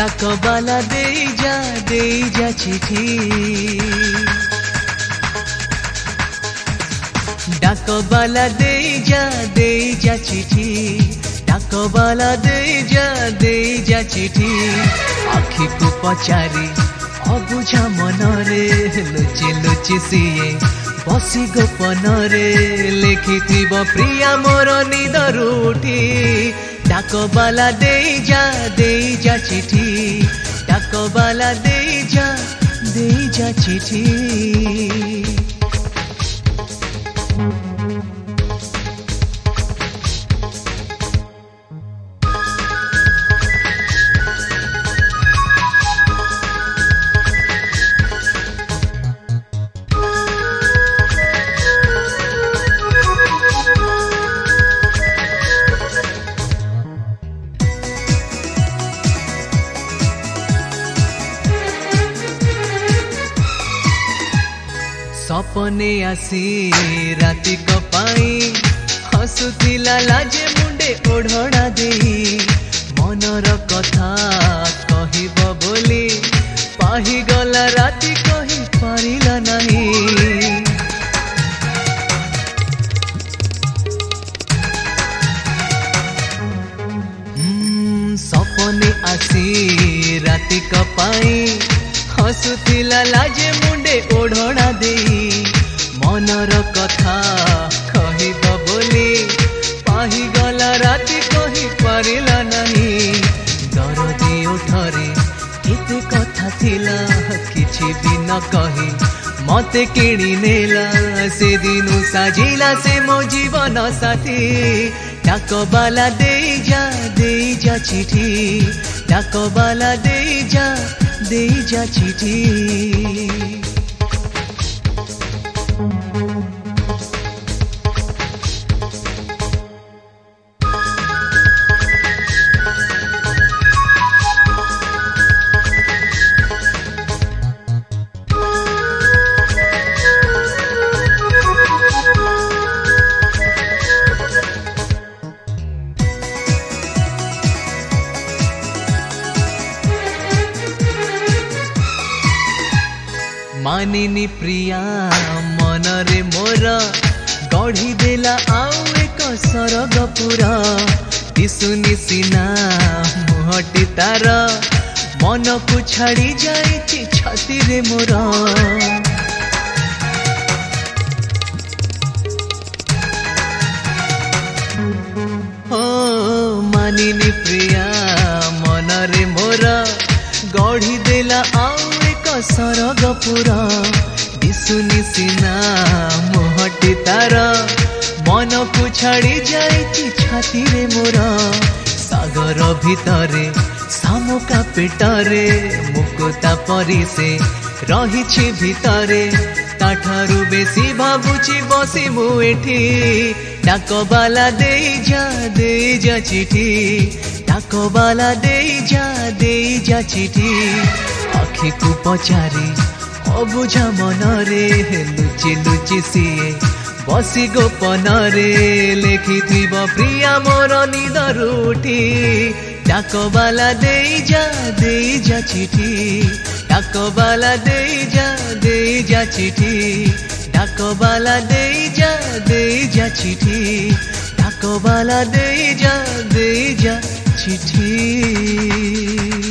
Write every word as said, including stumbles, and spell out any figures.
डाकबाला दे जा दे जा चिठी डाकबाला दे जा दे जा चिठी डाकबाला दे जा दे जा चिठी आखि को पचारी अबुझा मनरे लुचि लुचि सीए बसी गोपनरे लिखिथिब प्रिया मोर निदरु उठी डाकबाला दे जा दे जा चिठी डाकबाला दे जा दे जा चिठी सपने आसी राति कपाई हसुथिला लाजे मुंडे ओढ़ना दे मनर कथा कहिब बोली पाही गला राति कहि पारिला नहीं सपने आसी राति कपाई हसुथिला लाजे मुंडे ओढ़ना दे मनर कथा कहिब बोली पाही गला राति कहि पारिला नहीं दरदी उठरे केते कथा थिला किछि भी न कहि मते किणी नेला से दिनु साजिला से मो जीवन साथी डाकबाला दे जा दे जा चिठी डाकबाला दे जा दे जा चिठी मानिनी प्रिया मनरे मोर गढ़ी देला आउ एक सरगपुर दिसुनी सीना मुहटी तार मन को छाड़ी जाइछि छाती रे मोर ओ मानिनी प्रिया मनरे मोर गढ़ी देला आउ सरगपुर दिसुनी सीना मुहटी तार मन को छाड़ी जाइछि छाती रे मोर सागर भितरे सामुका पेटरे मुकुता परी से रहिछि भितरे ताठारु बेसी भाबुछि बसी मु एठी डाकबाला दे जा दे जा चिठी डाकबाला दे जा दे जा चिठी आखि को पचारी अबुझा मनरे लुचि लुचि सीए बसी गोपनरे लिखिथिब प्रिया मोर निदरु उठी डाकबाला दे जा दे जा चिठी डाकबाला दे जा दे जा चिठी डाकबाला दे जा दे जा चिठी डाकबाला दे जा दे जा चिठी।